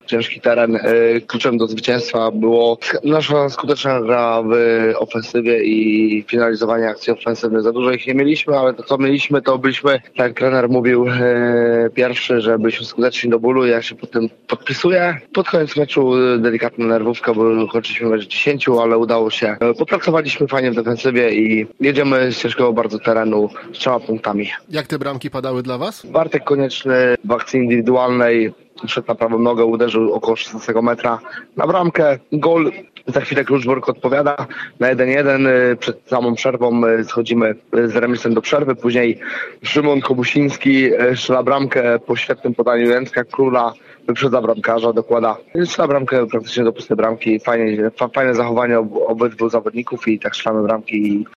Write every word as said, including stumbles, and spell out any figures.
ciężki teren. Kluczem do zwycięstwa było nasza skuteczna gra w ofensywie i finalizowanie akcji ofensywnych. Za dużo ich nie mieliśmy, ale to co mieliśmy, to byliśmy, tak jak trener mówił pierwszy, że byliśmy skuteczni do bólu. Ja się po tym podpisuję. Pod koniec meczu delikatna nerwówka, bo kończyliśmy mecz dziesięciu, ale udało się. Popracowaliśmy fajnie w defensywie i jedziemy z ciężkiego bardzo terenu z trzema punktami. Jak te bramki padały dla was? Bartek Konieczny w akcji indywidualnej wszedł na prawą nogę, uderzył około szesnastego metra na bramkę. Gol. Za chwilę Kluczbork odpowiada na jeden jeden. Przed samą przerwą schodzimy z remisem do przerwy. Później Szymon Kobusiński strzela bramkę po świetnym podaniu Jędrka Króla. Wyprzedza bramkarza, dokłada. Strzela bramkę praktycznie do pustej bramki. Fajnie, fajne zachowanie ob- obydwu zawodników i tak strzelamy bramki.